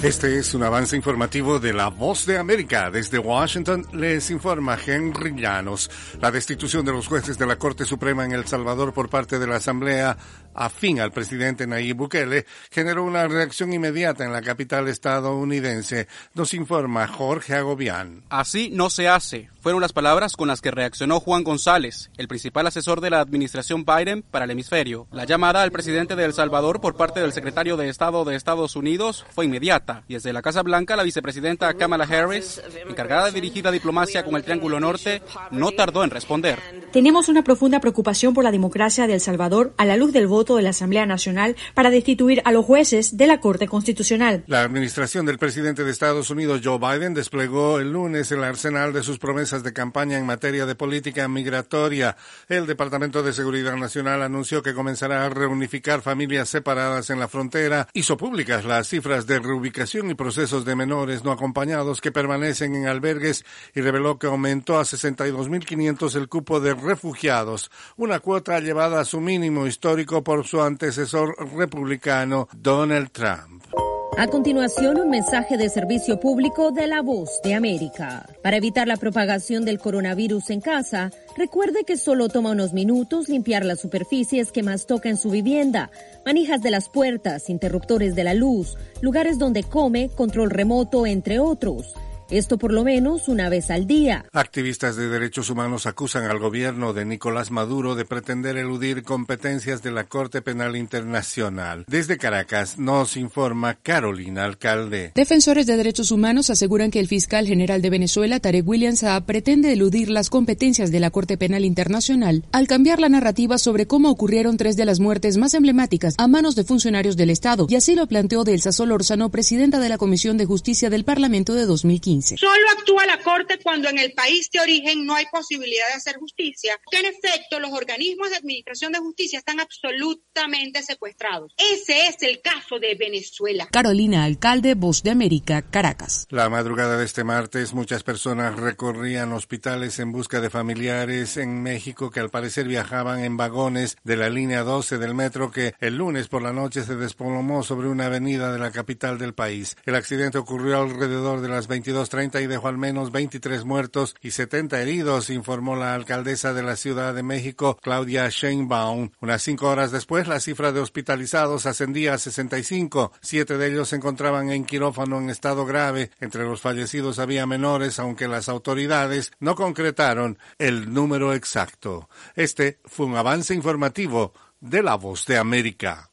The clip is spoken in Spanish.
Este es un avance informativo de La Voz de América. Desde Washington les informa Henry Llanos. La destitución de los jueces de la Corte Suprema en El Salvador por parte de la Asamblea afín al presidente Nayib Bukele generó una reacción inmediata en la capital estadounidense. Nos informa Jorge Agobián. Así no se hace. Fueron las palabras con las que reaccionó Juan González, el principal asesor de la administración Biden para el hemisferio. La llamada al presidente de El Salvador por parte del secretario de Estado de Estados Unidos fue inmediata. Y desde la Casa Blanca, la vicepresidenta Kamala Harris, encargada de dirigir la diplomacia con el Triángulo Norte, no tardó en responder. Tenemos una profunda preocupación por la democracia de El Salvador a la luz del voto de la Asamblea Nacional para destituir a los jueces de la Corte Constitucional. La administración del presidente de Estados Unidos, Joe Biden, desplegó el lunes el arsenal de sus promesas de campaña en materia de política migratoria. El Departamento de Seguridad Nacional anunció que comenzará a reunificar familias separadas en la frontera. Hizo públicas las cifras de reubicación y procesos de menores no acompañados que permanecen en albergues y reveló que aumentó a 62.500 el cupo de refugiados, una cuota llevada a su mínimo histórico por su antecesor republicano Donald Trump. A continuación, un mensaje de servicio público de La Voz de América. Para evitar la propagación del coronavirus en casa, recuerde que solo toma unos minutos limpiar las superficies que más toca en su vivienda, manijas de las puertas, interruptores de la luz, lugares donde come, control remoto, entre otros. Esto por lo menos una vez al día. Activistas de derechos humanos acusan al gobierno de Nicolás Maduro de pretender eludir competencias de la Corte Penal Internacional. Desde Caracas nos informa Carolina Alcalde. Defensores de derechos humanos aseguran que el fiscal general de Venezuela, Tarek William Saab, pretende eludir las competencias de la Corte Penal Internacional al cambiar la narrativa sobre cómo ocurrieron 3 de las muertes más emblemáticas a manos de funcionarios del Estado, y así lo planteó Delsa Solórzano, presidenta de la Comisión de Justicia del Parlamento de 2015. Solo actúa la Corte cuando en el país de origen no hay posibilidad de hacer justicia, que en efecto los organismos de administración de justicia están absolutamente secuestrados. Ese es el caso de Venezuela. Carolina Alcalde, Voz de América, Caracas. La madrugada de este martes, muchas personas recorrían hospitales en busca de familiares en México que al parecer viajaban en vagones de la línea 12 del metro que el lunes por la noche se desplomó sobre una avenida de la capital del país. El accidente ocurrió alrededor de las 22:30 y dejó al menos 23 muertos y 70 heridos, informó la alcaldesa de la Ciudad de México, Claudia Sheinbaum. Unas 5 horas después, la cifra de hospitalizados ascendía a 65. 7 de ellos se encontraban en quirófano en estado grave. Entre los fallecidos había menores, aunque las autoridades no concretaron el número exacto. Este fue un avance informativo de La Voz de América.